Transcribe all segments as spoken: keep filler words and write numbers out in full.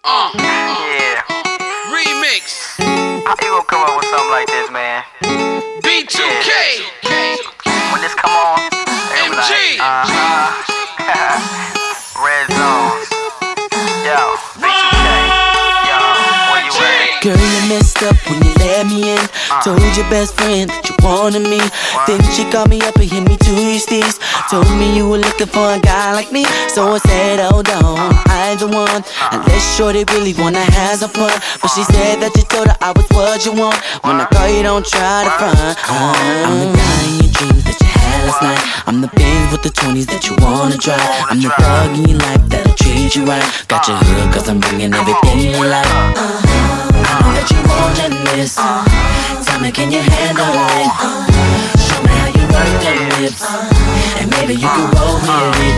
Uh, Yeah. remix. How you gonna come up with something like this, man? B two K. When this come on, they be M G. like, uh-huh. Red zones. Yo, B two K. Yo, where you at? Girl, you messed up when you let me in. Told your best friend that you wanted me. Then she called me up and hit me to your steez. Told me you were looking for a guy like me. So I said, hold on, I'm the one. Unless shorty really wanna have some fun. But she said that you told her I was what you want. When I call you, don't try to front. uh, I'm the guy in your dreams that you had last night. I'm the big with the twenties that you wanna try. I'm the thug in your life that'll treat you right. Got your hood cause I'm bringing everything you like. I know that you want this. Tell me, can you handle it? Show me how you work them lips, and maybe you can roll with it.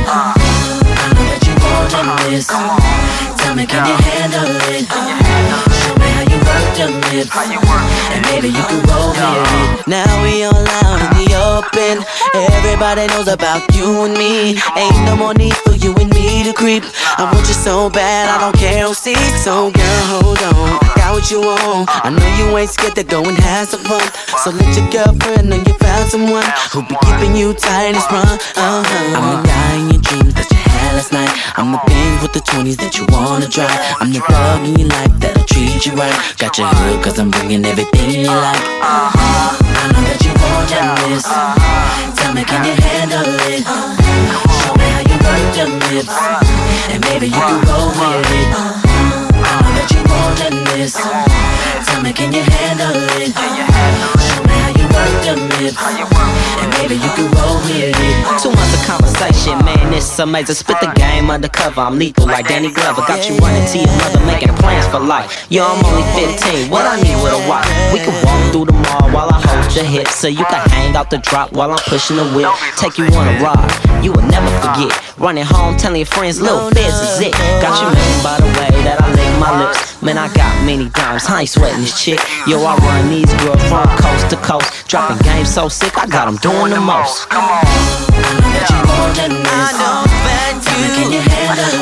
I know that you want this. Tell me, can you handle it? Show me how you work them lips, and maybe you can roll with it. Now we all out in the open. Everybody knows about you and me. Ain't no more need for you and me to creep. I want you so bad, I don't care who sees. So girl, hold on, got what you want. I know you ain't scared to go and have some fun. So let your girlfriend know you found someone who be keeping you tight and sprung. Uh-huh. I'm the guy in your dreams that you had last night. I'm the big with the twenties that you wanna try. I'm the thug in your life that'll treat you right. Got your hood cause I'm bringing everything you like. I know that you want this. Tell me, can you handle it? Show me how you work them lips, and maybe you can roll with it. I know that you want this. Tell me, can you handle it? Show me how you work them lips, and maybe you can roll with it. Two months of conversation, man, it's amazing. Spit the game undercover, I'm lethal like Danny Glover. Got you running to your mother, making plans for life. Yo, I'm only fifteen, what I need with a wife? We can walk through the mall while I hold your hips, so you can hang out the drop while I'm pushing the whip. Take you on a ride, you will never forget. Running home, telling your friends, Lil Fizz is it. Got you moving by the way that I lick my lips. Man, I got many dimes, I ain't sweating this chick. Yo, I run these girls from coast to coast. Dropping games so sick, I got them doing the most. Come on. I know that you want this. Tell me, can you handle